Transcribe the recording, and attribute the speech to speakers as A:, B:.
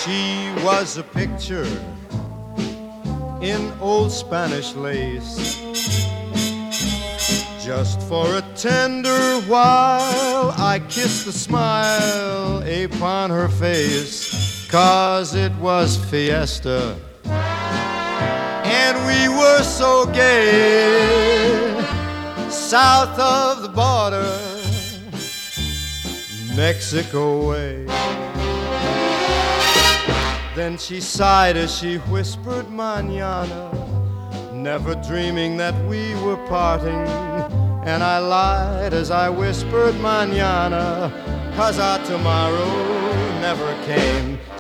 A: She was a picture in old Spanish lace, just for a tender while I kissed the smile upon her face, 'cause it was fiesta and we were so gay. South of the border, Mexico way. Then she sighed as she whispered mañana, never dreaming that we were parting. And I lied as I whispered mañana, 'cause our tomorrow never came.